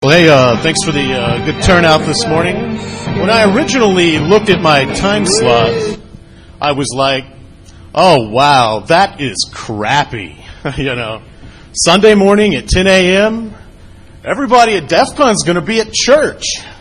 Well, hey, thanks for the good turnout this morning. When I originally looked at my time slot, I was like, oh, wow, that is crappy. Sunday morning at 10 a.m., everybody at DEF CON's going to be at church.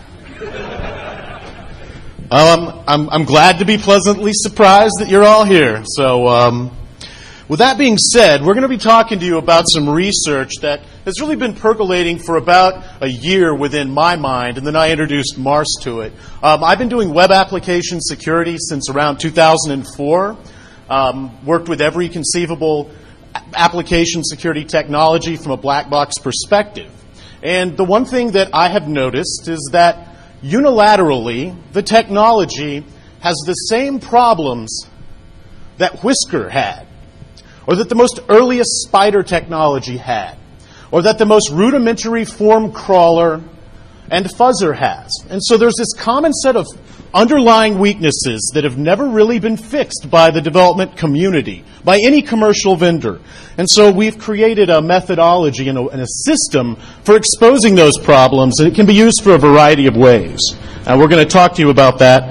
I'm glad to be pleasantly surprised that you're all here. So, with that being said, we're going to be talking to you about some research that has really been percolating for about a year within my mind, and then I introduced Mars to it. I've been doing web application security since around 2004. Worked with every conceivable application security technology from a black box perspective. And the one thing that I have noticed is that unilaterally, the technology has the same problems that Whisker had, or that the most earliest spider technology had, or that the most rudimentary form crawler and fuzzer has. And so there's this common set of underlying weaknesses that have never really been fixed by the development community, by any commercial vendor. And so we've created a methodology and a system for exposing those problems, and it can be used for a variety of ways. And we're going to talk to you about that.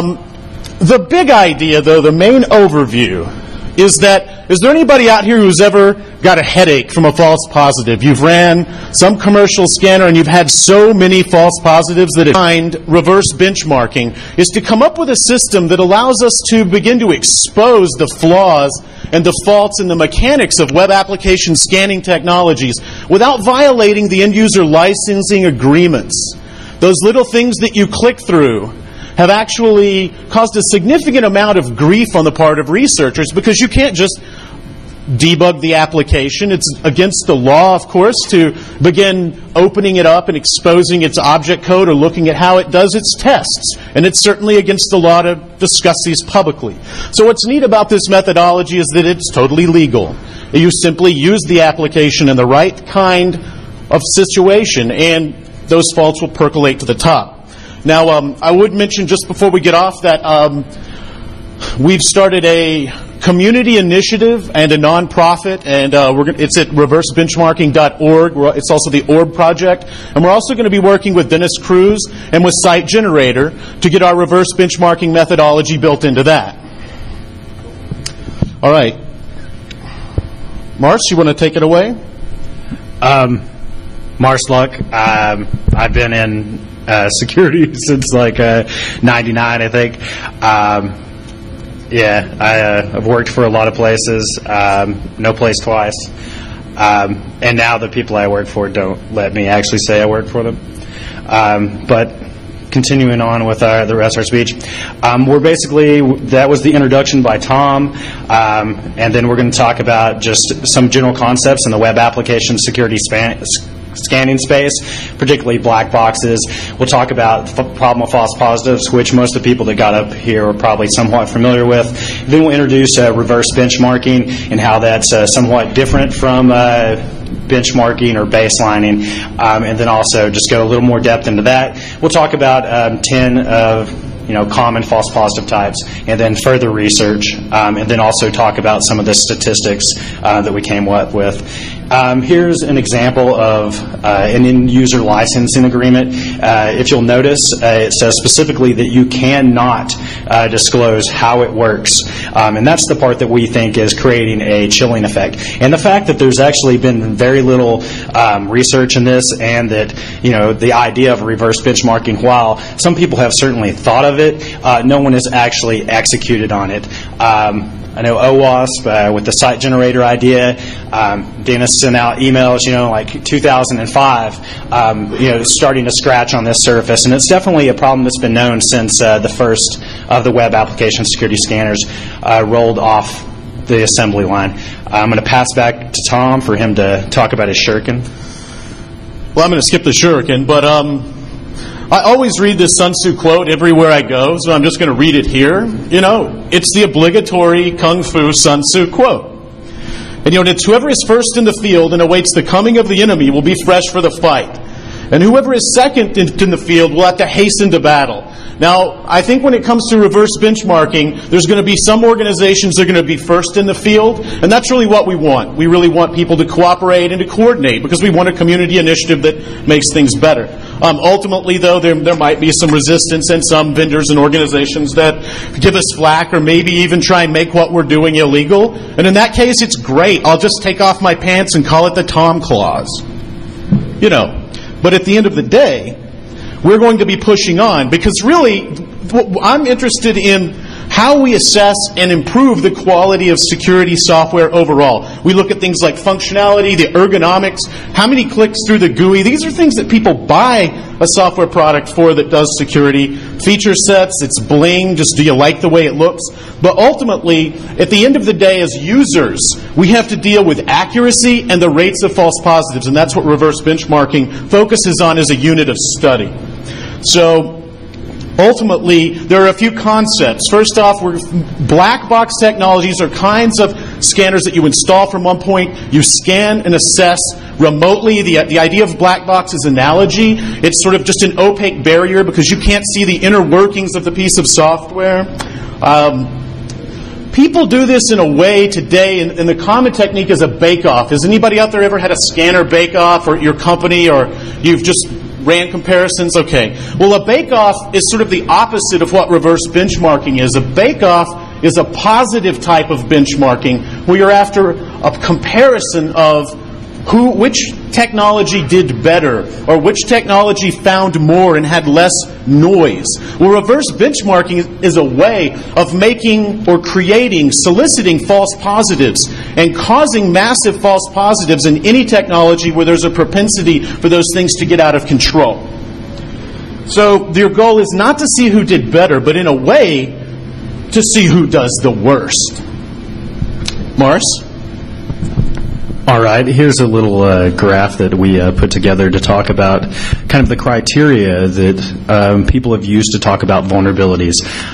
The big idea, though, the main overview, is there anybody out here who's ever got a headache from a false positive? You've ran some commercial scanner and you've had so many false positives that reverse benchmarking is to come up with a system that allows us to begin to expose the flaws and the faults in the mechanics of web application scanning technologies without violating the end-user licensing agreements. Those little things that you click through have actually caused a significant amount of grief on the part of researchers because you can't just debug the application. It's against the law, of course, to begin opening it up and exposing its object code or looking at how it does its tests. And it's certainly against the law to discuss these publicly. So what's neat about this methodology is that it's totally legal. You simply use the application in the right kind of situation, and those faults will percolate to the top. Now, I would mention just before we get off that we've started a community initiative and a nonprofit, and it's at reversebenchmarking.org. It's also the Orb Project. And we're also going to be working with Dennis Cruz and with Site Generator to get our reverse benchmarking methodology built into that. All right. Mars, you want to take it away? Mars Luck. I've been in security since like 99, I think. I've worked for a lot of places, no place twice. And now the people I work for don't let me actually say I work for them. But continuing on with the rest of our speech, that was the introduction by Tom, and then we're going to talk about just some general concepts in the web application security scanning space, particularly black boxes. We'll talk about the problem of false positives, which most of the people that got up here are probably somewhat familiar with. Then we'll introduce reverse benchmarking and how that's somewhat different from benchmarking or baselining, and then also just go a little more depth into that. We'll talk about 10 of common false positive types, and then further research, and then also talk about some of the statistics that we came up with. Here's an example of an end-user licensing agreement. If you'll notice, it says specifically that you cannot disclose how it works, and that's the part that we think is creating a chilling effect. And the fact that there's actually been very little research in this, and that the idea of reverse benchmarking, while some people have certainly thought of it, no one has actually executed on it. I know OWASP with the site generator idea. Dennis sent out emails, like 2005, starting to scratch on this surface, and it's definitely a problem that's been known since the first of the web application security scanners rolled off the assembly line. I'm going to pass back to Tom for him to talk about his shuriken. Well, I'm going to skip the shuriken, but I always read this Sun Tzu quote everywhere I go, so I'm just going to read it here. It's the obligatory Kung Fu Sun Tzu quote. And it's whoever is first in the field and awaits the coming of the enemy will be fresh for the fight. And whoever is second in the field will have to hasten to battle. Now, I think when it comes to reverse benchmarking, there's going to be some organizations that are going to be first in the field, and that's really what we want. We really want people to cooperate and to coordinate because we want a community initiative that makes things better. Ultimately, though, there might be some resistance and some vendors and organizations that give us flack or maybe even try and make what we're doing illegal. And in that case, it's great. I'll just take off my pants and call it the Tom Clause. You know. But at the end of the day, we're going to be pushing on because really, I'm interested in how we assess and improve the quality of security software overall. We look at things like functionality, the ergonomics, how many clicks through the GUI. These are things that people buy a software product for that does security. Feature sets, it's bling, just do you like the way it looks? But ultimately, at the end of the day, as users, we have to deal with accuracy and the rates of false positives, and that's what reverse benchmarking focuses on as a unit of study. So, ultimately, there are a few concepts. First off, black box technologies are kinds of scanners that you install from one point. You scan and assess remotely. The idea of black box is analogy. It's sort of just an opaque barrier because you can't see the inner workings of the piece of software. People do this in a way today, and the common technique is a bake-off. Has anybody out there ever had a scanner bake-off, or your company, or you've just ran comparisons? Okay. Well, a bake-off is sort of the opposite of what reverse benchmarking is. A bake-off is a positive type of benchmarking where you're after a comparison of which technology did better or which technology found more and had less noise. Well, reverse benchmarking is a way of making or creating, soliciting false positives and causing massive false positives in any technology where there's a propensity for those things to get out of control. So your goal is not to see who did better, but in a way to see who does the worst. Mars? All right, here's a little graph that we put together to talk about kind of the criteria that people have used to talk about vulnerabilities.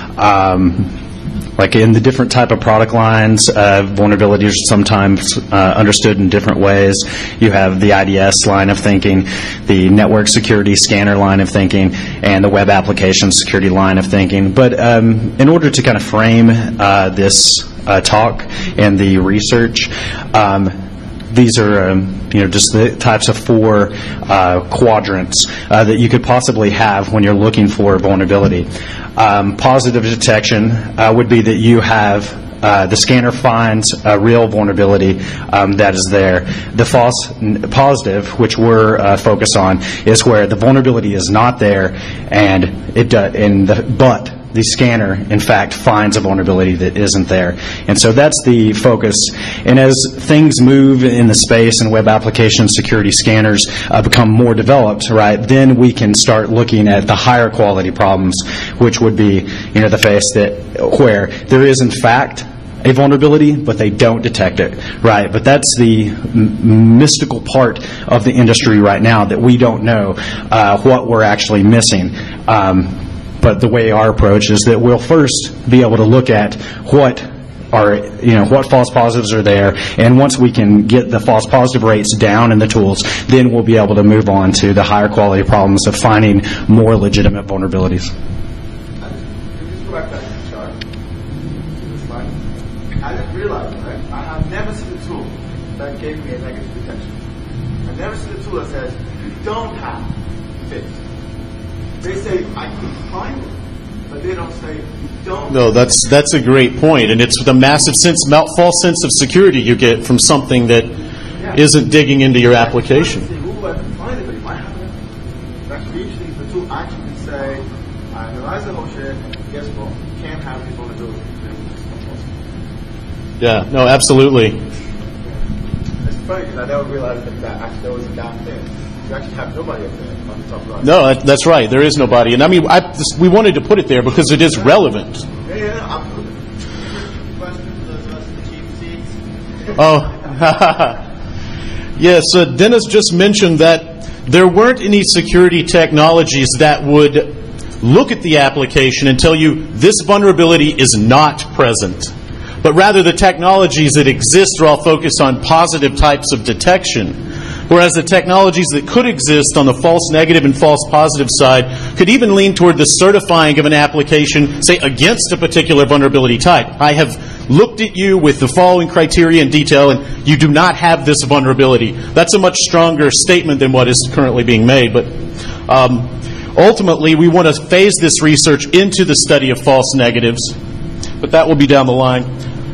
Like in the different type of product lines, vulnerabilities are sometimes understood in different ways. You have the IDS line of thinking, the network security scanner line of thinking, and the web application security line of thinking. But in order to kind of frame this talk and the research, these are, just the types of four quadrants that you could possibly have when you're looking for vulnerability. Positive detection would be that you have the scanner finds a real vulnerability that is there. The false positive, which we're focused on, is where the vulnerability is not there, and but the scanner, in fact, finds a vulnerability that isn't there. And so that's the focus. And as things move in the space and web application security scanners become more developed, right, then we can start looking at the higher quality problems, which would be, the face where there is, in fact, a vulnerability, but they don't detect it, right? But that's the mystical part of the industry right now, that we don't know what we're actually missing. But the way our approach is that we'll first be able to look at what false positives are there, and once we can get the false positive rates down in the tools, then we'll be able to move on to the higher quality problems of finding more legitimate vulnerabilities. I just realized, right? I have never seen a tool that gave me a negative detection. I've never seen a tool that says you don't have fix. They say I can find it, but they don't say you don't. No, that's a great point, and it's the massive false sense of security you get from something that isn't digging into your application. I can find it, but you might have it. That's usually the tool actually say, I analyze the whole shit. Guess what? You can't have the vulnerability. Yeah, no, absolutely. It's funny because I never realized that actually there was a gap there. You actually have nobody up there on the top right. No, that's right. There is nobody. And I mean, we wanted to put it there because it is relevant. Yeah, absolutely. Yes, Dennis just mentioned that there weren't any security technologies that would look at the application and tell you this vulnerability is not present. But rather the technologies that exist are all focused on positive types of detection. whereas the technologies that could exist on the false negative and false positive side could even lean toward the certifying of an application, say, against a particular vulnerability type. I have looked at you with the following criteria in detail, and you do not have this vulnerability. That's a much stronger statement than what is currently being made. But ultimately, we want to phase this research into the study of false negatives, but that will be down the line.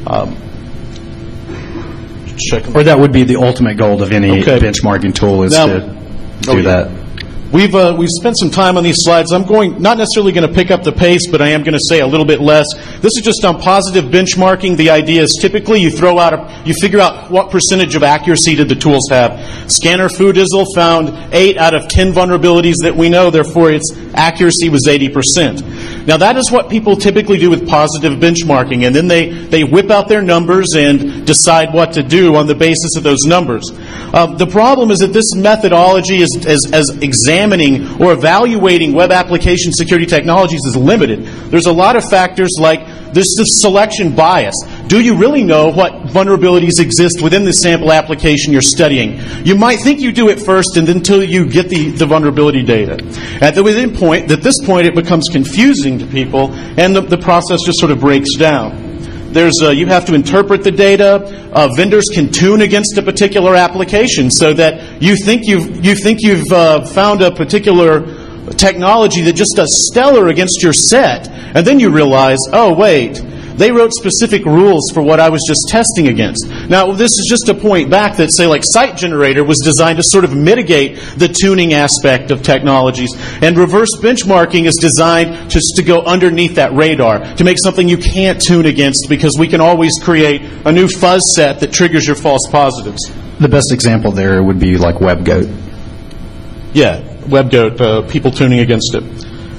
Or that would be the ultimate goal of any benchmarking tool, is to do that. We've spent some time on these slides. I'm not necessarily going to pick up the pace, but I am going to say a little bit less. This is just on positive benchmarking. The idea is typically you figure out what percentage of accuracy did the tools have. Scanner Foodizzle found 8 out of 10 vulnerabilities that we know, therefore its accuracy was 80%. Now that is what people typically do with positive benchmarking, and then they whip out their numbers and decide what to do on the basis of those numbers. The problem is that this methodology as examining or evaluating web application security technologies is limited. There's a lot of factors like this is selection bias. Do you really know what vulnerabilities exist within the sample application you're studying? You might think you do it first and until you get the vulnerability data. At this point, it becomes confusing to people, and the process just sort of breaks down. You have to interpret the data. Vendors can tune against a particular application so that you think you've found a particular technology that just does stellar against your set, and then you realize, oh wait, they wrote specific rules for what I was just testing against. Now, this is just a point back that, say, like Site Generator was designed to sort of mitigate the tuning aspect of technologies, and reverse benchmarking is designed just to go underneath that radar, to make something you can't tune against, because we can always create a new fuzz set that triggers your false positives. The best example there would be like WebGoat. Yeah, WebGoat, people tuning against it.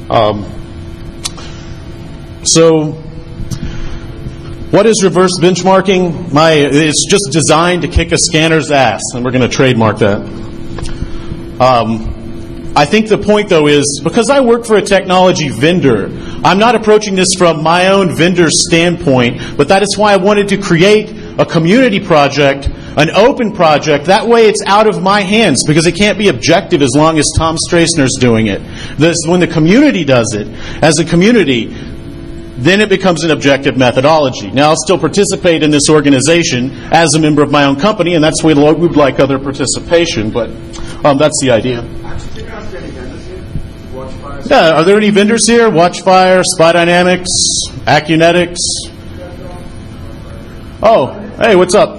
So, what is reverse benchmarking? It's just designed to kick a scanner's ass, and we're going to trademark that. I think the point, though, is because I work for a technology vendor, I'm not approaching this from my own vendor's standpoint, but that is why I wanted to create a community project, an open project. That way it's out of my hands, because it can't be objective as long as Tom Strassner's doing it. When the community does it, as a community, then it becomes an objective methodology. Now, I'll still participate in this organization as a member of my own company, and that's why we'd like other participation, but that's the idea. Yeah, are there any vendors here? Watchfire, Spy Dynamics, Acunetics? Oh, hey, what's up?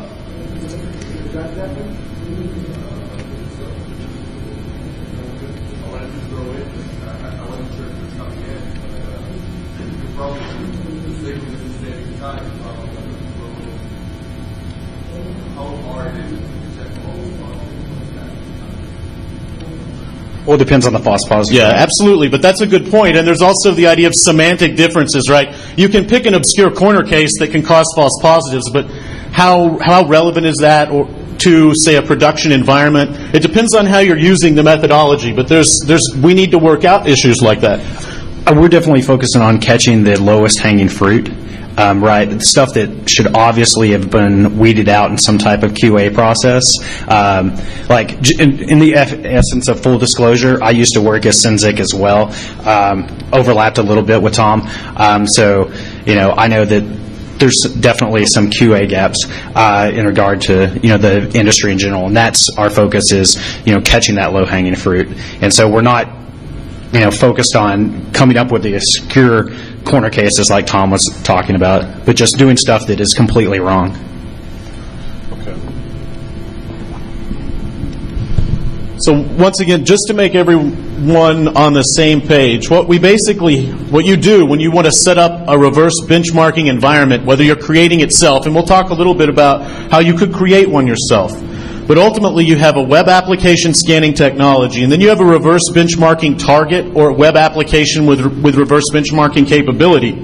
Well, it depends on the false positive. Yeah, absolutely. But that's a good point. And there's also the idea of semantic differences, right? You can pick an obscure corner case that can cause false positives, but how relevant is that to, say, a production environment? It depends on how you're using the methodology, but we need to work out issues like that. We're definitely focusing on catching the lowest hanging fruit. Right, the stuff that should obviously have been weeded out in some type of QA process. Like in the essence of full disclosure, I used to work as Synzic as well. Overlapped a little bit with Tom, so I know that there's definitely some QA gaps in regard to the industry in general, and that's our focus is catching that low hanging fruit. And so we're not focused on coming up with the obscure corner cases like Tom was talking about, but just doing stuff that is completely wrong. Okay. So once again, just to make everyone on the same page, what you do when you want to set up a reverse benchmarking environment, whether you're creating itself, and we'll talk a little bit about how you could create one yourself. But ultimately, you have a web application scanning technology, and then you have a reverse benchmarking target or web application with reverse benchmarking capability.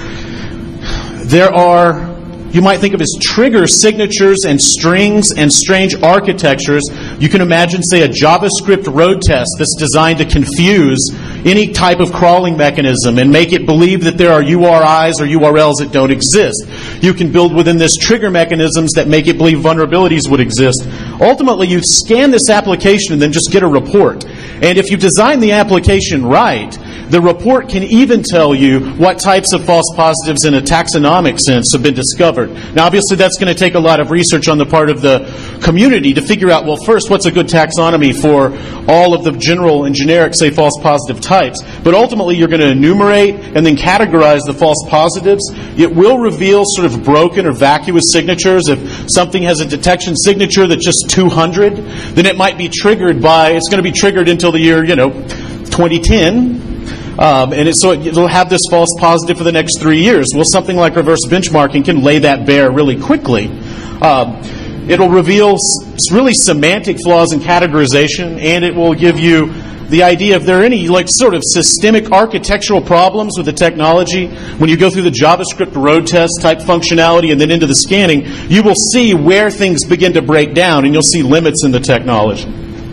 You might think of as trigger signatures and strings and strange architectures. You can imagine, say, a JavaScript road test that's designed to confuse any type of crawling mechanism and make it believe that there are URIs or URLs that don't exist. You can build within this trigger mechanisms that make it believe vulnerabilities would exist. Ultimately, you scan this application and then just get a report. And if you design the application right, the report can even tell you what types of false positives in a taxonomic sense have been discovered. Now, obviously, that's going to take a lot of research on the part of the community to figure out, well, first, what's a good taxonomy for all of the general and generic, say, false positive types. But ultimately, you're going to enumerate and then categorize the false positives. It will reveal sort of broken or vacuous signatures. If something has a detection signature that's just 200, then it might be triggered it's going to be triggered until the year, 2010. So it'll have this false positive for the next 3 years. Well, something like reverse benchmarking can lay that bare really quickly. It'll reveal really semantic flaws in categorization, and it will give you the idea if there are any sort of systemic architectural problems with the technology. When you go through the JavaScript road test type functionality and then into the scanning, you will see where things begin to break down, and you'll see limits in the technology.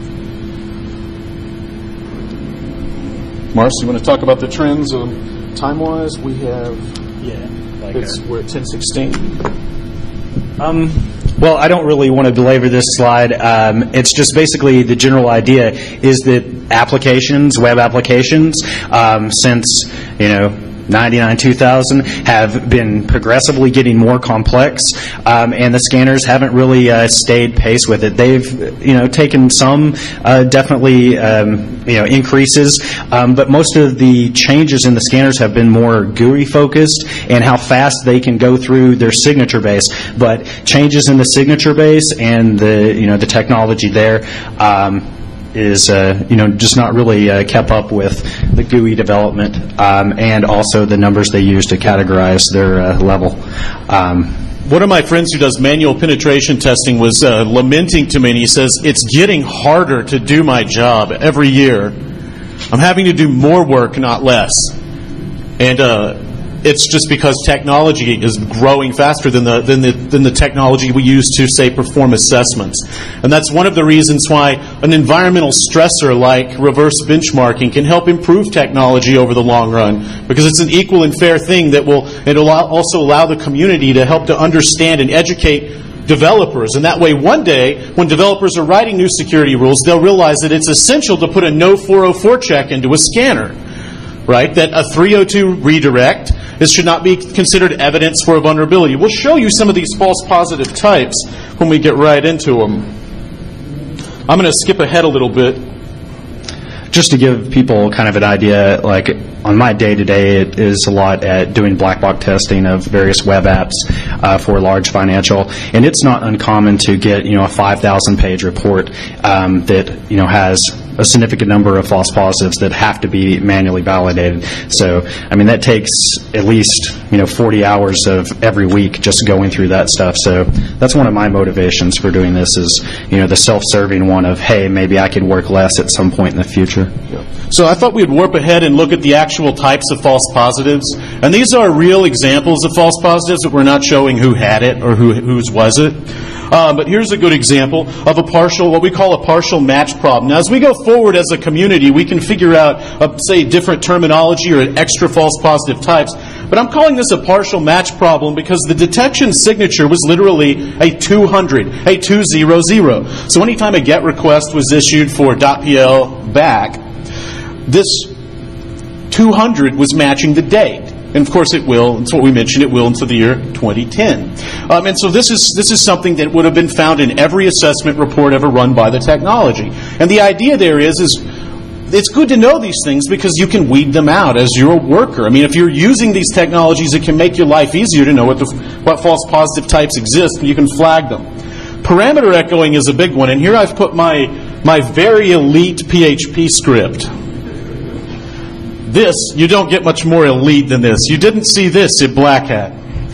Mars, you want to talk about the trends time-wise? We have... we're at 10:16. Well, I don't really want to belabor this slide. It's just basically the general idea is that web applications, since 99, 2000, have been progressively getting more complex, and the scanners haven't really stayed pace with it. They've, taken some definitely, increases, but most of the changes in the scanners have been more GUI focused and how fast they can go through their signature base. But changes in the signature base and the technology there is just not really kept up with the GUI development and also the numbers they use to categorize their level. One of my friends who does manual penetration testing was lamenting to me, and he says, it's getting harder to do my job every year. I'm having to do more work, not less. And it's just because technology is growing faster than the technology we use to, say, perform assessments. And that's one of the reasons why an environmental stressor like reverse benchmarking can help improve technology over the long run, because it's an equal and fair thing that it'll also allow the community to help to understand and educate developers. And that way, one day, when developers are writing new security rules, they'll realize that it's essential to put a no 404 check into a scanner, right? That a 302 redirect, this should not be considered evidence for a vulnerability. We'll show you some of these false positive types when we get right into them. I'm going to skip ahead a little bit. Just to give people kind of an idea, on my day-to-day, it is a lot at doing black box testing of various web apps for large financial, and it's not uncommon to get a 5,000-page report that has a significant number of false positives that have to be manually validated. So, that takes at least 40 hours of every week just going through that stuff. So that's one of my motivations for doing this is the self-serving one of, hey, maybe I could work less at some point in the future. So I thought we'd warp ahead and look at the actual types of false positives. And these are real examples of false positives that we're not showing who had it or whose was it. But here's a good example of what we call a partial match problem. Now, as we go forward as a community, we can figure out, say, different terminology or extra false positive types. But I'm calling this a partial match problem because the detection signature was literally a 200, a 200. So anytime a GET request was issued for .pl back, this 200 was matching the date. And of course it will, it's what we mentioned, it will until the year 2010. And so this is something that would have been found in every assessment report ever run by the technology. And the idea there is it's good to know these things because you can weed them out as you're a worker. If you're using these technologies, it can make your life easier to know what false positive types exist, and you can flag them. Parameter echoing is a big one, and here I've put my very elite PHP script. This, you don't get much more elite than this. You didn't see this at Black Hat.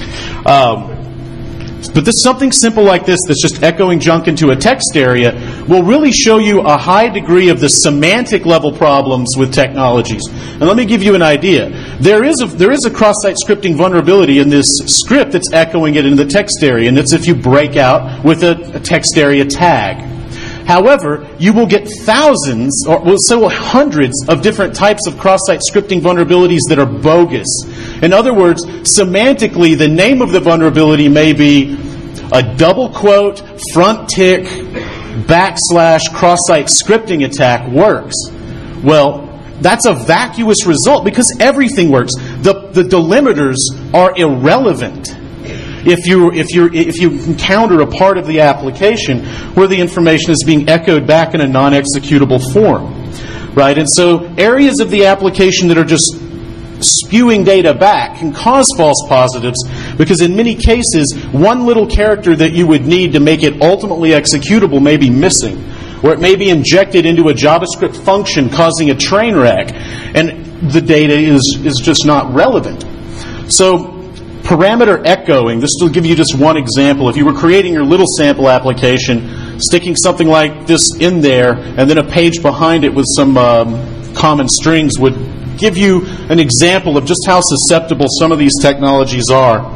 But this something simple like this that's just echoing junk into a text area will really show you a high degree of the semantic level problems with technologies. And let me give you an idea. There is a cross-site scripting vulnerability in this script that's echoing it in the text area, and it's if you break out with a text area tag. However, you will get thousands, or hundreds of different types of cross-site scripting vulnerabilities that are bogus. In other words, semantically, the name of the vulnerability may be a double quote, front tick, / cross-site scripting attack works. Well, that's a vacuous result because everything works. The delimiters are irrelevant if you encounter a part of the application where the information is being echoed back in a non-executable form, right? And so areas of the application that are just spewing data back can cause false positives because in many cases, one little character that you would need to make it ultimately executable may be missing, or it may be injected into a JavaScript function causing a train wreck, and the data is just not relevant. So parameter echoing, this will give you just one example. If you were creating your little sample application, sticking something like this in there, and then a page behind it with some common strings would give you an example of just how susceptible some of these technologies are.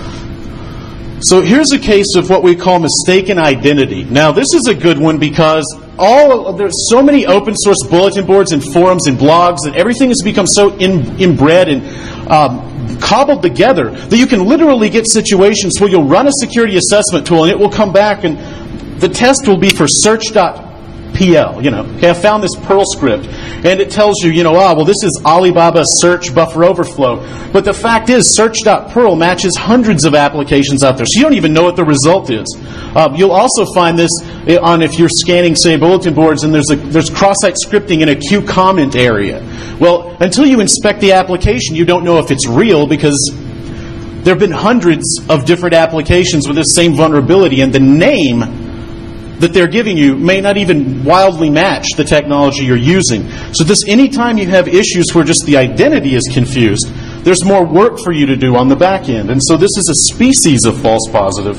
So here's a case of what we call mistaken identity. Now this is a good one because there's so many open source bulletin boards and forums and blogs that everything has become so inbred and cobbled together that you can literally get situations where you'll run a security assessment tool and it will come back and the test will be for search.pl. Okay, I found this Perl script and it tells you, this is Alibaba search buffer overflow. But the fact is, search.perl matches hundreds of applications out there, so you don't even know what the result is. You'll also find this if you're scanning, say, bulletin boards, and there's cross-site scripting in a Q comment area. Well, until you inspect the application, you don't know if it's real because there have been hundreds of different applications with this same vulnerability, and the name that they're giving you may not even wildly match the technology you're using. So anytime you have issues where just the identity is confused, there's more work for you to do on the back end. And so this is a species of false positive.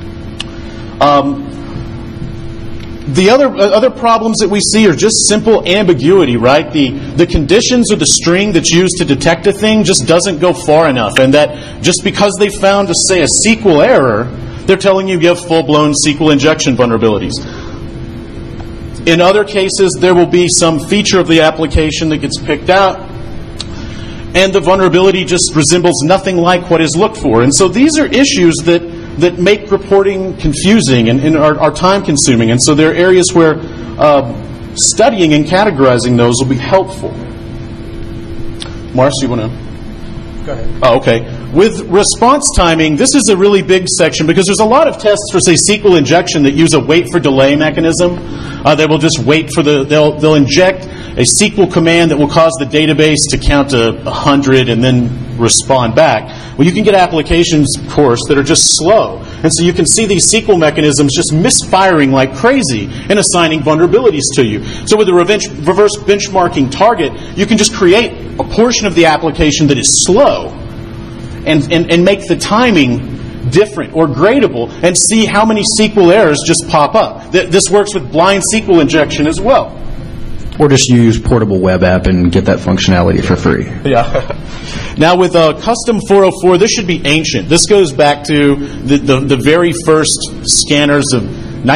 The other problems that we see are just simple ambiguity, right? The conditions or the string that's used to detect a thing just doesn't go far enough, and that just because they found, say, a SQL error, they're telling you have full-blown SQL injection vulnerabilities. In other cases, there will be some feature of the application that gets picked out, and the vulnerability just resembles nothing like what is looked for. And so these are issues that make reporting confusing and are time-consuming. And so there are areas where studying and categorizing those will be helpful. Marcy, you want to? Go ahead. Oh, okay. With response timing, this is a really big section because there's a lot of tests for, say, SQL injection that use a wait for delay mechanism. They will just wait for they'll inject a SQL command that will cause the database to count to 100 and then respond back. Well, you can get applications, of course, that are just slow. And so you can see these SQL mechanisms just misfiring like crazy and assigning vulnerabilities to you. So with the reverse benchmarking target, you can just create a portion of the application that is slow and make the timing different or gradable and see how many SQL errors just pop up. This works with blind SQL injection as well. Or just use Portable Web App and get that functionality for free. Yeah. Now with Custom 404, this should be ancient. This goes back to the very first scanners of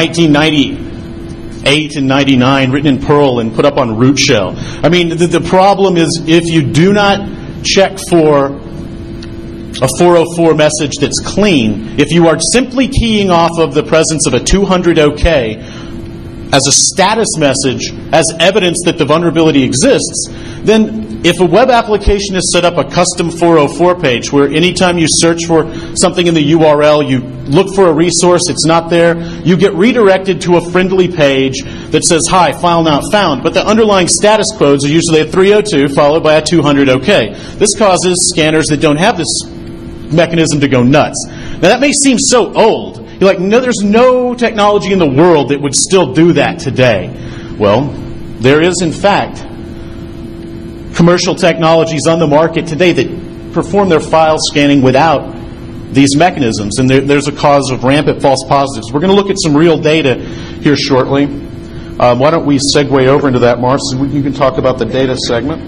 1998 and 99, written in Perl and put up on root shell. I mean, the problem is if you do not check for a 404 message that's clean, if you are simply keying off of the presence of a 200 OK as a status message, as evidence that the vulnerability exists, then if a web application has set up a custom 404 page where anytime you search for something in the URL, you look for a resource, it's not there, you get redirected to a friendly page that says, "Hi, file not found," but the underlying status codes are usually a 302 followed by a 200 OK. This causes scanners that don't have this mechanism to go nuts. Now that may seem so old. You're like, no, there's no technology in the world that would still do that today. Well, there is in fact commercial technologies on the market today that perform their file scanning without these mechanisms, and there's a cause of rampant false positives. We're going to look at some real data here shortly. Why don't we segue over into that, Mark, so you can talk about the data segment.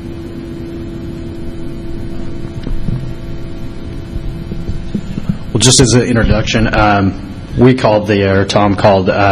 Well, just as an introduction, Tom called the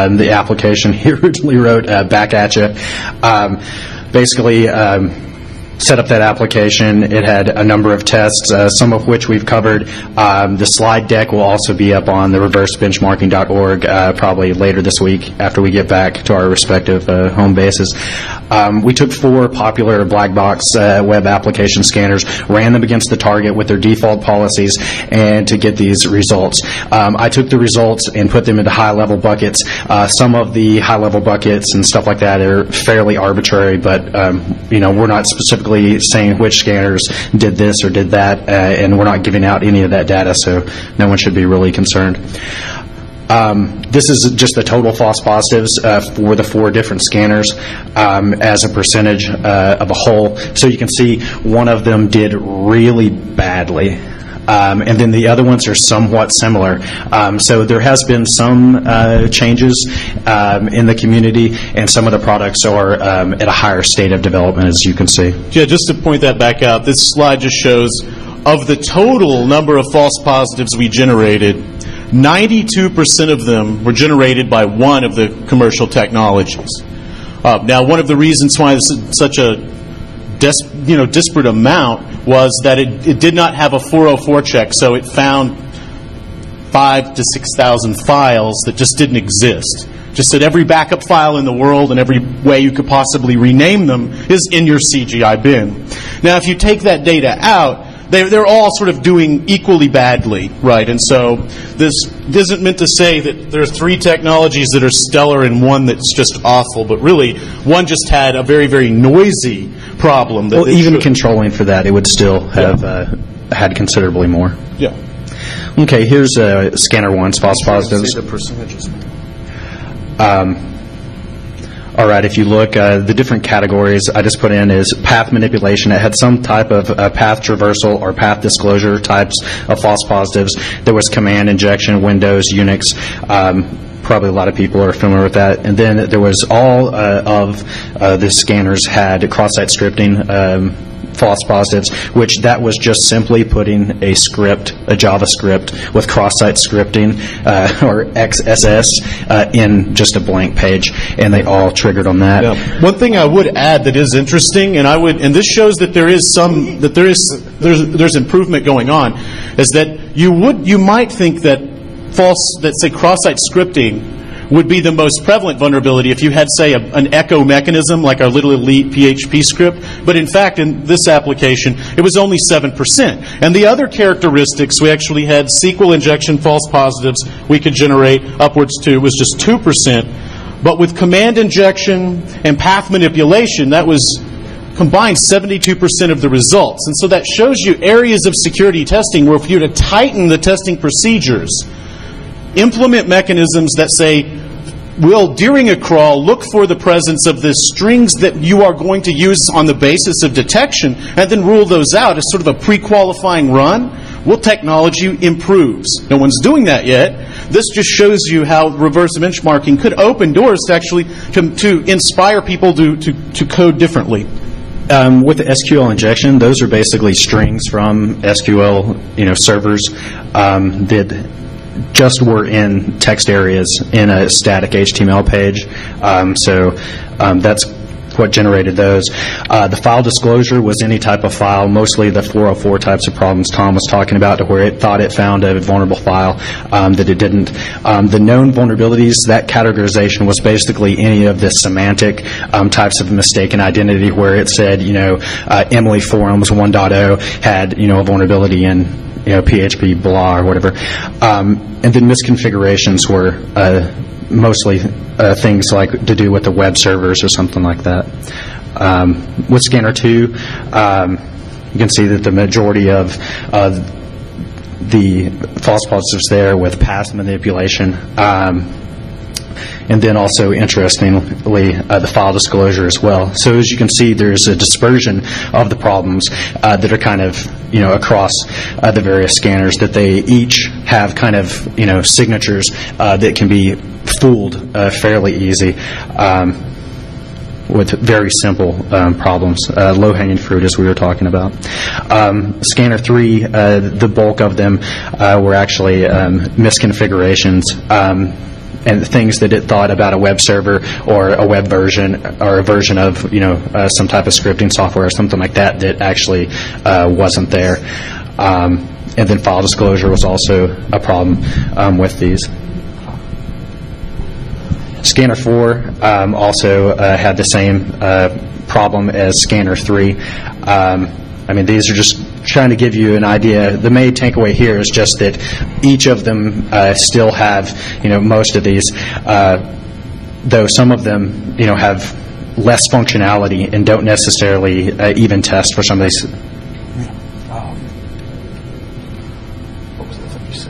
application he originally wrote Back At Ya. Basically, set up that application. It had a number of tests, some of which we've covered. The slide deck will also be up on the reversebenchmarking.org probably later this week after we get back to our respective home bases. We took 4 popular black box web application scanners, ran them against the target with their default policies, and to get these results. I took the results and put them into high-level buckets. Some of the high-level buckets and stuff like that are fairly arbitrary, but we're not specifically saying which scanners did this or did that, and we're not giving out any of that data, so no one should be really concerned. This is just the total false positives for the 4 different scanners as a percentage of a whole. So you can see one of them did really badly. And then the other ones are somewhat similar. So there has been some changes in the community, and some of the products are at a higher state of development, as you can see. Yeah, just to point that back out, this slide just shows of the total number of false positives we generated, 92% of them were generated by one of the commercial technologies. Now, one of the reasons why this is such a disparate amount was that it did not have a 404 check, so it found 5,000 to 6,000 files that just didn't exist. Just that every backup file in the world and every way you could possibly rename them is in your CGI bin. Now, if you take that data out, they're all sort of doing equally badly, right? And so this isn't meant to say that there are 3 technologies that are stellar and one that's just awful, but really one just had a very, very noisy problem. That even controlling for that, it would still have had considerably more. Yeah. Okay, here's scanner 1's false positives. The percentages. All right, if you look, the different categories I just put in is path manipulation. It had some type of path traversal or path disclosure types of false positives. There was command injection, Windows, Unix. Probably a lot of people are familiar with that. And then there was all of the scanners had cross-site scripting false positives, which that was just simply putting a script, a JavaScript with cross-site scripting or XSS in just a blank page, and they all triggered on that. Yeah. One thing I would add that is interesting, and this shows that there's improvement going on, is that you might think that say cross-site scripting would be the most prevalent vulnerability if you had, say, an echo mechanism like our Little Elite PHP script. But in fact, in this application, it was only 7%. And the other characteristics, we actually had SQL injection false positives we could generate upwards to, was just 2%. But with command injection and path manipulation, that was combined 72% of the results. And so that shows you areas of security testing where if you were to tighten the testing procedures, implement mechanisms that say, will, during a crawl, look for the presence of the strings that you are going to use on the basis of detection, and then rule those out as sort of a pre-qualifying run, well, technology improves. No one's doing that yet. This just shows you how reverse benchmarking could open doors to actually to inspire people to code differently. With the SQL injection, those are basically strings from SQL servers that just were in text areas in a static HTML page. So that's what generated those. The file disclosure was any type of file, mostly the 404 types of problems Tom was talking about, to where it thought it found a vulnerable file that it didn't. The known vulnerabilities, that categorization was basically any of the semantic types of mistaken identity, where it said, Emily Forums 1.0 had, a vulnerability in PHP blah or whatever. And then misconfigurations were mostly things like to do with the web servers or something like that. With Scanner 2, you can see that the majority of the false positives there with path manipulation. And then also, interestingly, the file disclosure as well. So as you can see, there's a dispersion of the problems that are kind of, across the various scanners, that they each have kind of, signatures that can be fooled fairly easy with very simple problems, low-hanging fruit, as we were talking about. Scanner 3, the bulk of them were actually misconfigurations. and things that it thought about a web server or a web version or a version of some type of scripting software or something like that that actually wasn't there. And then file disclosure was also a problem with these. Scanner 4 also had the same problem as Scanner 3. These are just trying to give you an idea. The main takeaway here is just that each of them still have, most of these, though some of them, have less functionality and don't necessarily even test for some of these. What was that, 56?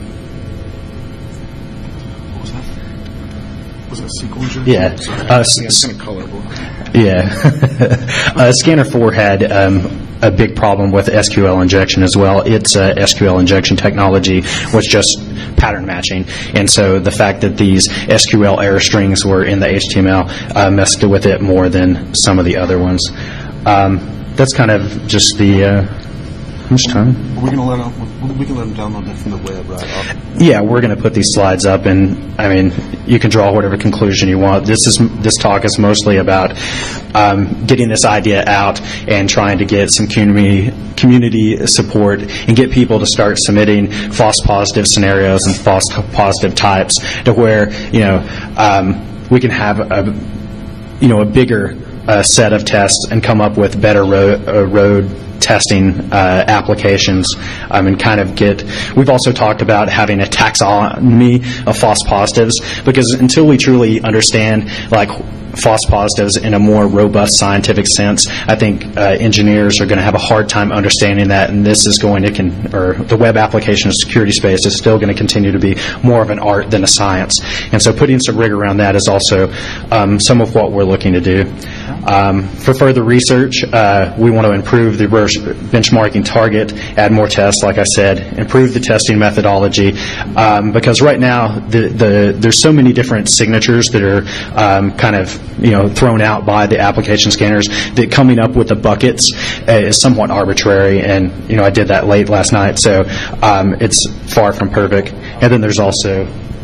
What was that? Was that SQL injection? Yeah. It's kind of colorful. Yeah. Scanner 4 had a big problem with SQL injection as well. Its SQL injection technology was just pattern matching. And so the fact that these SQL error strings were in the HTML messed with it more than some of the other ones. That's kind of just the... how much time? We can let them download that from the web, right? Yeah, we're going to put these slides up, and you can draw whatever conclusion you want. This talk is mostly about getting this idea out and trying to get some community support and get people to start submitting false positive scenarios and false positive types to where we can have a bigger set of tests and come up with better road testing applications and kind of we've also talked about having a taxonomy of false positives, because until we truly understand false positives in a more robust scientific sense, I think engineers are going to have a hard time understanding that, and this is going to the web application of security space is still going to continue to be more of an art than a science. And so putting some rigor around that is also some of what we're looking to do. For further research, we want to improve the benchmarking target, add more tests, like I said, improve the testing methodology, because right now there's so many different signatures that are kind of thrown out by the application scanners that coming up with the buckets is somewhat arbitrary, and I did that late last night, so it's far from perfect. And then there's also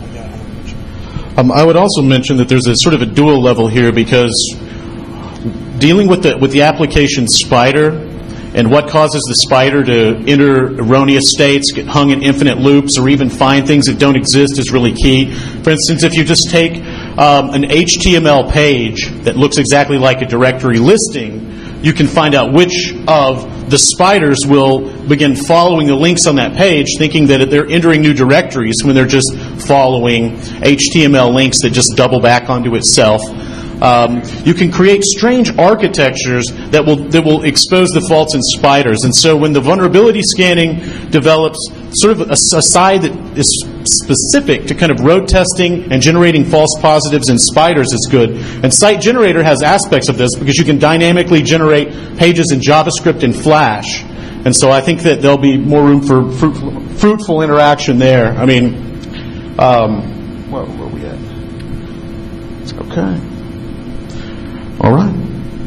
I would also mention that there's a sort of a dual level here, because dealing with the application spider and what causes the spider to enter erroneous states, get hung in infinite loops, or even find things that don't exist is really key. For instance, if you just take an HTML page that looks exactly like a directory listing, you can find out which of the spiders will begin following the links on that page, thinking that they're entering new directories when they're just following HTML links that just double back onto itself. You can create strange architectures that will expose the faults in spiders. And so when the vulnerability scanning develops sort of a side that is specific to kind of road testing and generating false positives in spiders is good. And Site Generator has aspects of this, because you can dynamically generate pages in JavaScript and Flash. And so I think that there'll be more room for fruitful interaction there. Where were we at? Okay. All right.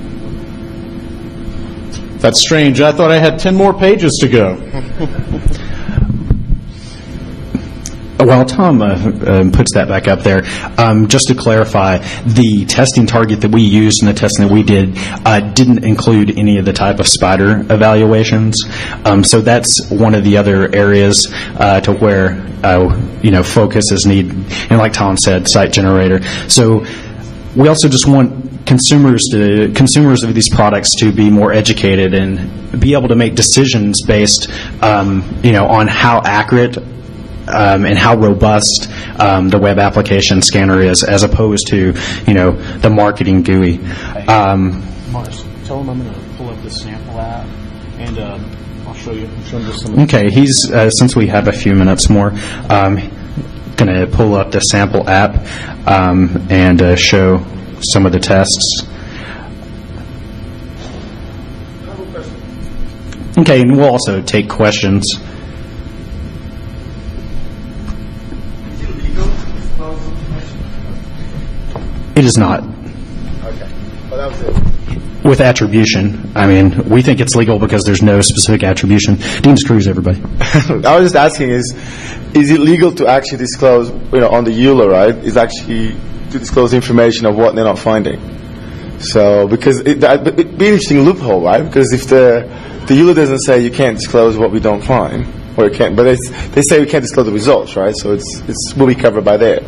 That's strange. I thought I had 10 more pages to go. While Tom puts that back up there, just to clarify, the testing target that we used and the testing that we did didn't include any of the type of spider evaluations. So that's one of the other areas to where focus is needed. And like Tom said, Site Generator. So we also just want consumers of these products to be more educated and be able to make decisions based on how accurate and how robust the web application scanner is, as opposed to the marketing GUI. Mars, tell him I'm going to pull up the sample app, and I'll show him just some. Okay, since we have a few minutes more, going to pull up the sample app and show some of the tests. Okay, and we'll also take questions. It is not. Okay. Well, that was it. with attribution, I mean, we think it's legal because there's no specific attribution. Dean's Cruise, everybody. I was just asking, is it legal to actually disclose, on the EULA, right? Is actually to disclose information of what they're not finding. So, because it'd be an interesting loophole, right? Because if the EULA doesn't say you can't disclose what we don't find, or you can't, but they say we can't disclose the results, right? So it will be covered by that.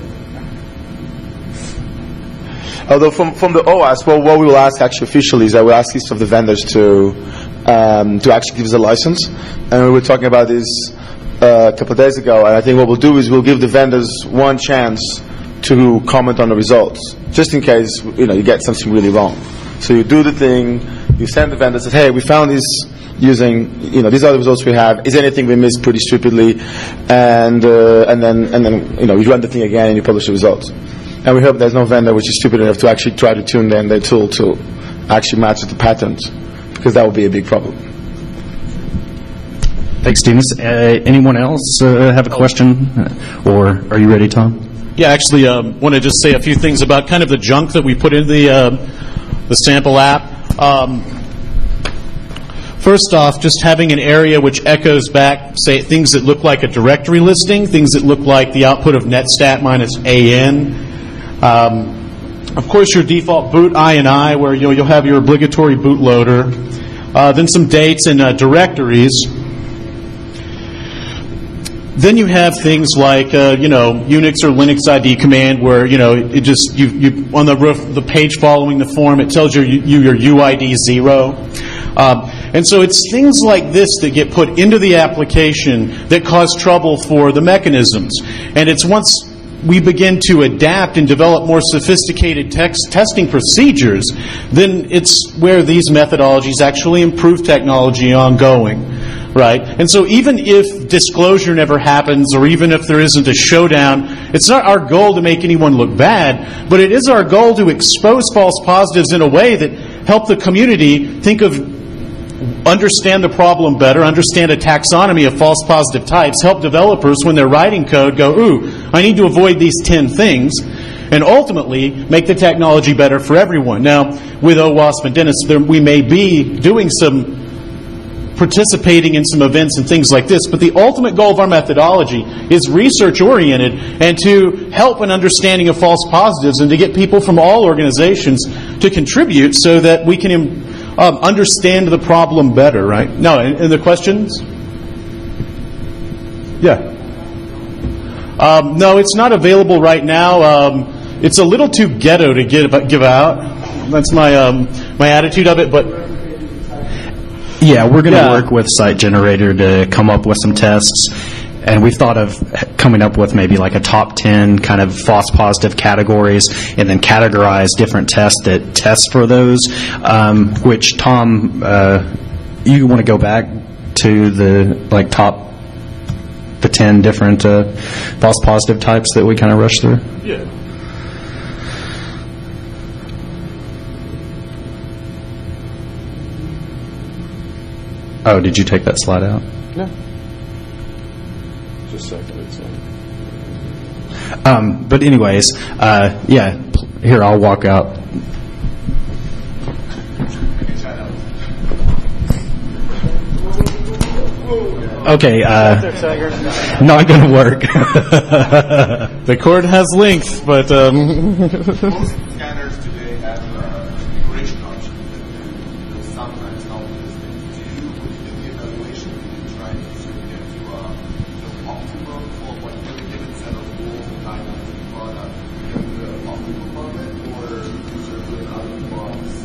Although from the OWASP, well, what we will ask actually officially is that we'll ask each of the vendors to actually give us a license. And we were talking about this a couple of days ago, and I think what we'll do is we'll give the vendors one chance to comment on the results, just in case you get something really wrong. So you do the thing, you send the vendor, says, hey, we found this using, these are the results we have. Is there anything we missed pretty stupidly? And then you run the thing again and you publish the results. And we hope there's no vendor which is stupid enough to actually try to tune their tool to actually match the patterns, because that would be a big problem. Thanks, Stevens. Anyone else have a question? Or are you ready, Tom? Yeah, actually, want to just say a few things about kind of the junk that we put in the sample app. First off, just having an area which echoes back, say, things that look like a directory listing, things that look like the output of netstat minus AN. Of course, your default boot INI, where you'll have your obligatory bootloader. Then some dates and directories. Then you have things like Unix or Linux ID command, where it just you on the page following the form, it tells you your UID 0. And so it's things like this that get put into the application that cause trouble for the mechanisms. And it's once we begin to adapt and develop more sophisticated testing procedures, then it's where these methodologies actually improve technology ongoing, right? And so even if disclosure never happens, or even if there isn't a showdown, it's not our goal to make anyone look bad, but it is our goal to expose false positives in a way that help the community understand the problem better, understand a taxonomy of false positive types, help developers when they're writing code go, ooh, I need to avoid these 10 things, and ultimately make the technology better for everyone. Now, with OWASP and Dennis, we may be doing participating in some events and things like this, but the ultimate goal of our methodology is research-oriented and to help an understanding of false positives and to get people from all organizations to contribute so that we can understand the problem better, right? No, and the questions? Yeah. No, it's not available right now. It's a little too ghetto to give out. That's my attitude of it, but yeah, we're going to work with Site Generator to come up with some tests, and we've thought of coming up with maybe like a top 10 kind of false positive categories, and then categorize different tests that test for those, which, Tom, you want to go back to the 10 different false positive types that we kind of rushed through? Yeah. Oh, did you take that slide out? No. Just a second. But anyways, here, I'll walk out. Okay, not going to work. The cord has length, but Most scanners today have configuration options that sometimes help with this thing. Do you, when you do the evaluation, you try to sort of get to the optimum of what every given set of rules and guidelines and product, the optimum of it, or sort of do it out of the box?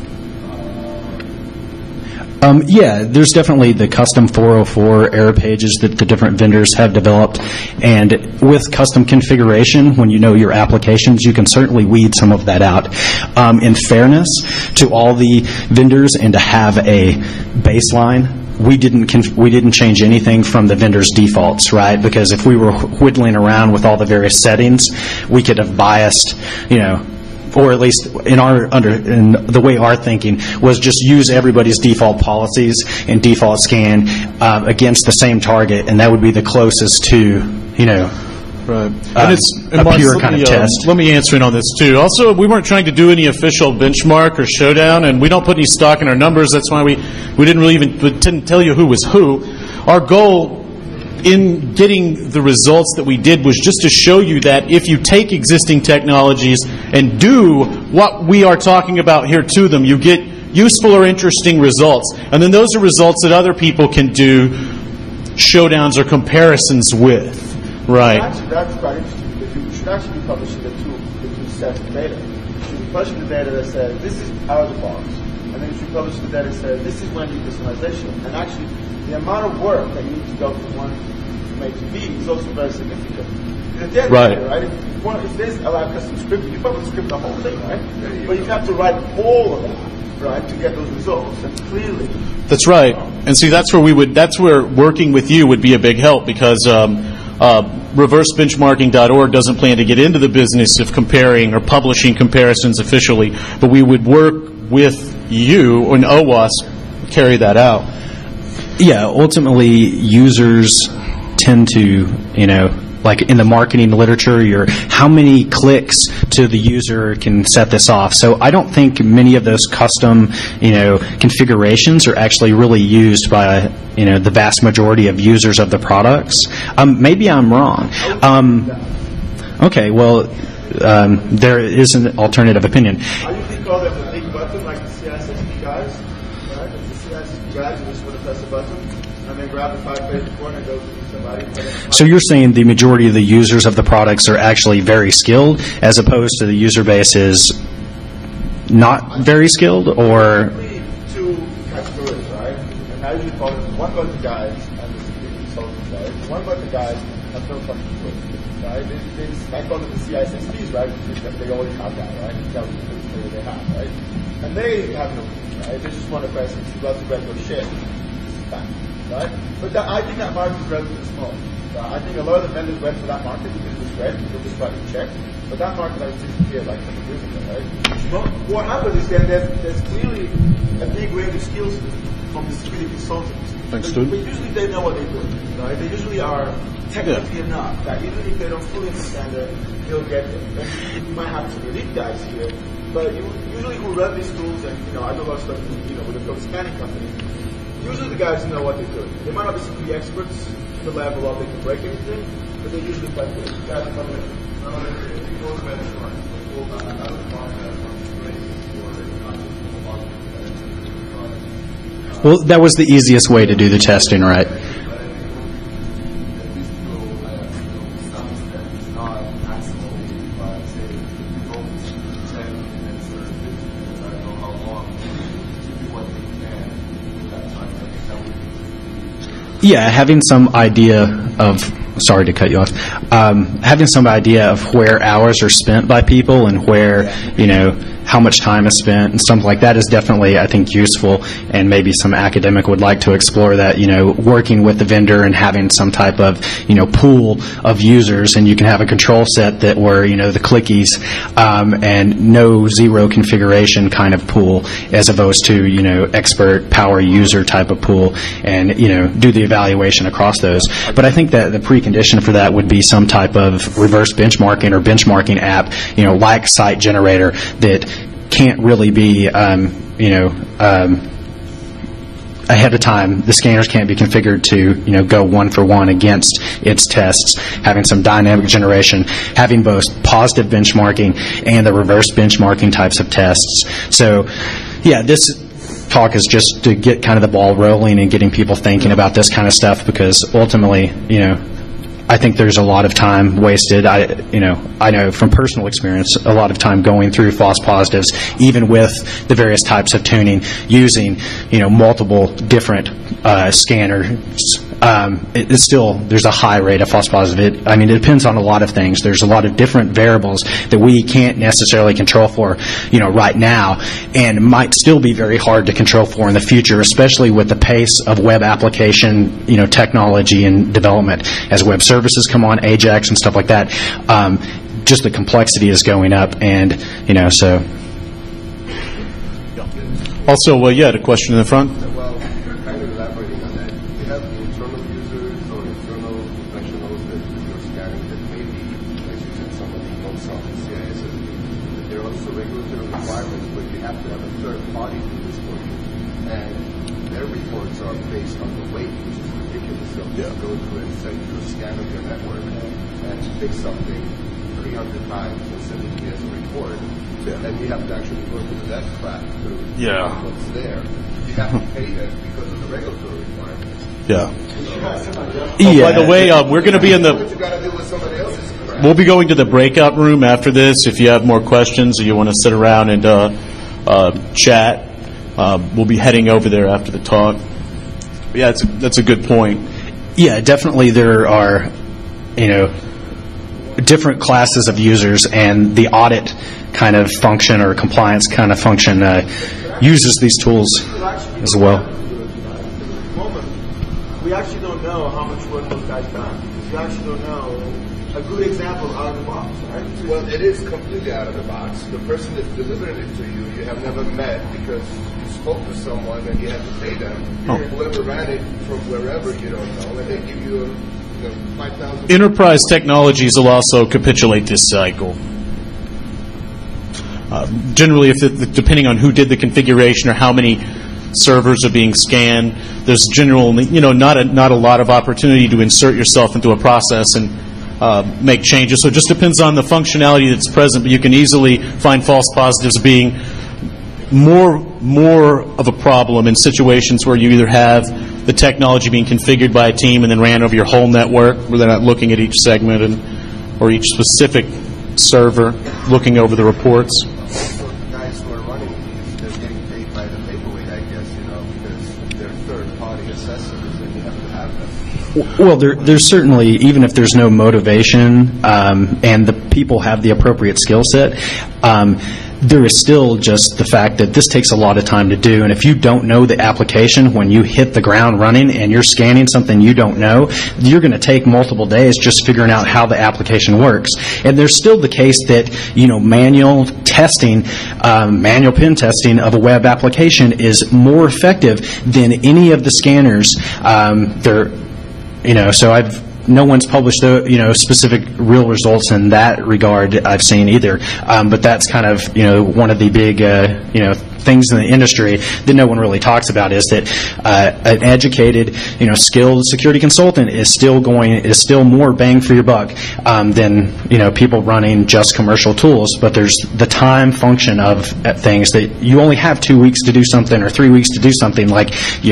Yeah, there's definitely the custom 404 error pages that the different vendors have developed, and with custom configuration, when you know your applications, you can certainly weed some of that out. In fairness to all the vendors and to have a baseline, we didn't change anything from the vendor's defaults, right? Because if we were whittling around with all the various settings, we could have biased, or at least in the way our thinking was, just use everybody's default policies and default scan against the same target, and that would be the closest to Right. a Mark, pure let kind me, of test. Let me answer in on this too. Also, we weren't trying to do any official benchmark or showdown, and we don't put any stock in our numbers. That's why we didn't tell you who was who. Our goal in getting the results that we did was just to show you that if you take existing technologies and do what we are talking about here to them, you get useful or interesting results. And then those are results that other people can do showdowns or comparisons with. Right. Actually, that's quite interesting because you should actually be publishing the two sets of data. You should be publishing the data that says this is out of the box, and then you should publish the data that says this is when you personalization. And actually, the amount of work that you need to go from one from A to B is also very significant. The data, right? If there's a lot of custom scripting, you probably script the whole thing, right? But you have to write all of that, right, to get those results. And clearly, that's right. And see, that's where working with you would be a big help because. ReverseBenchmarking.org doesn't plan to get into the business of comparing or publishing comparisons officially, but we would work with you and OWASP to carry that out. Yeah, ultimately, users tend to, like in the marketing literature, how many clicks to the user can set this off. So I don't think many of those custom, configurations are actually really used by, the vast majority of users of the products. Maybe I'm wrong. Okay, well, there is an alternative opinion. I usually call them the big button, like the CSSP guys, right? The CSSP guys, you just want to press a button and then grab the 5-page report and go to somebody. So you're saying the majority of the users of the products are actually very skilled, as opposed to the user base is not very skilled, or? Two categories, right? And I usually call them one bunch of guys and the consultants, right? One bunch of guys have no fucking clue, right? I call them the CISSPs, right? Because they already have that, right? That was the data they have, right? And they have no clue, right? They just want to press love to retro shit. Right? But I think that market is relatively small. I think a lot of the vendors went for that market because it was red, people just tried to check. But that market I disappeared like 20 years ago, right? Well, what happens is then there's clearly a big range of skills from the security consultants. Thanks, but usually they know what they're doing, right? They usually are technically enough that even if they don't fully understand it, they'll get there. And you might have some elite guys here, but usually who run these tools, and I know a lot of stuff, with a code scanning company. Usually the guys know what they're doing. They might not be security experts to the level of they can break anything, but they're usually quite good. Guys come in. Well, that was the easiest way to do the testing, right? Yeah, having some idea of, sorry to cut you off, having some idea of where hours are spent by people and where, how much time is spent and something like that is definitely, I think, useful, and maybe some academic would like to explore that, working with the vendor and having some type of, pool of users, and you can have a control set that were, the clickies, and no zero configuration kind of pool, as opposed to, expert power user type of pool, and, do the evaluation across those. But I think that the precondition for that would be some type of reverse benchmarking or benchmarking app, like Site Generator, that can't really be, ahead of time. The scanners can't be configured to, go one for one against its tests. Having some dynamic generation, having both positive benchmarking and the reverse benchmarking types of tests. So, yeah, this talk is just to get kind of the ball rolling and getting people thinking about this kind of stuff, because ultimately, I think there's a lot of time wasted. I know from personal experience, a lot of time going through false positives, even with the various types of tuning, using, multiple different scanners. It's still, there's a high rate of false positive. It depends on a lot of things. There's a lot of different variables that we can't necessarily control for, right now, and might still be very hard to control for in the future, especially with the pace of web application, technology and development. As web services come on, Ajax and stuff like that, just the complexity is going up, and, so. Also, a question in the front. Well, kind of elaborating on that, you have internal users or internal professionals that you're scanning that maybe have to have a third party do this for you. And their reports are based on the weight, which is ridiculous. So just go through and send you a scan of your network and fix something 300 times and send it to me as a report. And you have to actually go to the next class to find what's there. You have to pay them because of the regulatory requirements. Yeah. Yeah. By the way, we're going to be in What you got to do with somebody else's crap. We'll be going to the breakout room after this. If you have more questions or you want to sit around and chat, we'll be heading over there after the talk. But yeah, that's a good point. Yeah, definitely there are, different classes of users, and the audit kind of function or compliance kind of function uses these tools as well. We actually don't know how much work those guys done. We actually don't know. A good example out of the box, right? Well, it is completely out of the box. The person that delivered it to you, you have never met because you spoke to someone and you had to pay them. Whoever ran it from wherever, you don't know, and they give you 5,000. Enterprise Technologies will also capitulate this cycle. Generally, depending on who did the configuration or how many servers are being scanned, there's generally not a lot of opportunity to insert yourself into a process and make changes. So it just depends on the functionality that's present, but you can easily find false positives being more of a problem in situations where you either have the technology being configured by a team and then ran over your whole network, where they're not looking at each segment or each specific server, looking over the reports. So the guys who are running these, they're getting paid by the paperweight, I guess, because they're third-party assessors and you have to have them. Well, there's certainly, even if there's no motivation and the people have the appropriate skill set, there is still just the fact that this takes a lot of time to do. And if you don't know the application when you hit the ground running and you're scanning something you don't know, you're going to take multiple days just figuring out how the application works. And there's still the case that, manual testing, manual pen testing of a web application is more effective than any of the scanners. So no one's published specific real results in that regard I've seen either. But that's kind of one of the big things in the industry that no one really talks about is that an educated skilled security consultant is still more bang for your buck than people running just commercial tools. But there's the time function of things that you only have 2 weeks to do something or 3 weeks to do something. Like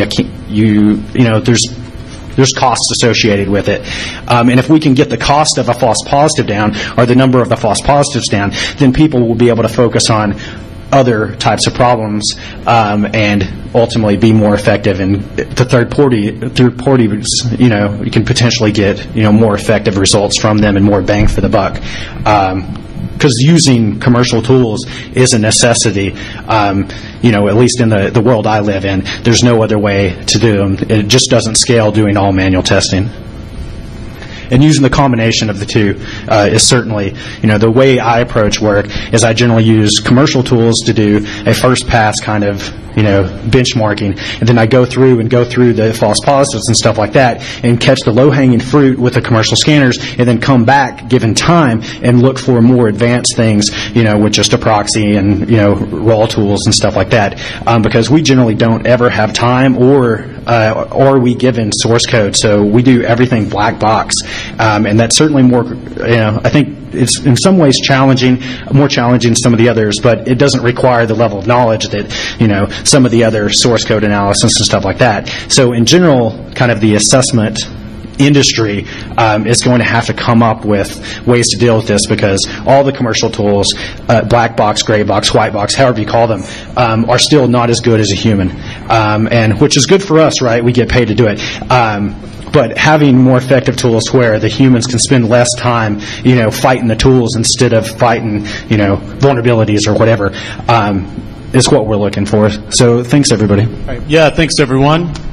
there's costs associated with it. And if we can get the cost of a false positive down or the number of the false positives down, then people will be able to focus on other types of problems and ultimately be more effective. And the third parties, you can potentially get more effective results from them and more bang for the buck. Because using commercial tools is a necessity, at least in the world I live in. There's no other way to do them. It just doesn't scale doing all manual testing. And using the combination of the two is certainly, the way I approach work is I generally use commercial tools to do a first pass kind of, benchmarking, and then I go through the false positives and stuff like that and catch the low-hanging fruit with the commercial scanners and then come back, given time, and look for more advanced things, with just a proxy and, raw tools and stuff like that. Because we generally don't ever have time or are we given source code, so we do everything black box. And that's certainly more, I think it's in some ways more challenging than some of the others, but it doesn't require the level of knowledge that, some of the other source code analysis and stuff like that. So in general, kind of the assessment industry is going to have to come up with ways to deal with this because all the commercial tools, black box, gray box, white box, however you call them, are still not as good as a human. And which is good for us, right? We get paid to do it. But having more effective tools where the humans can spend less time, fighting the tools instead of fighting, vulnerabilities or whatever, is what we're looking for. So thanks, everybody. Yeah, thanks, everyone.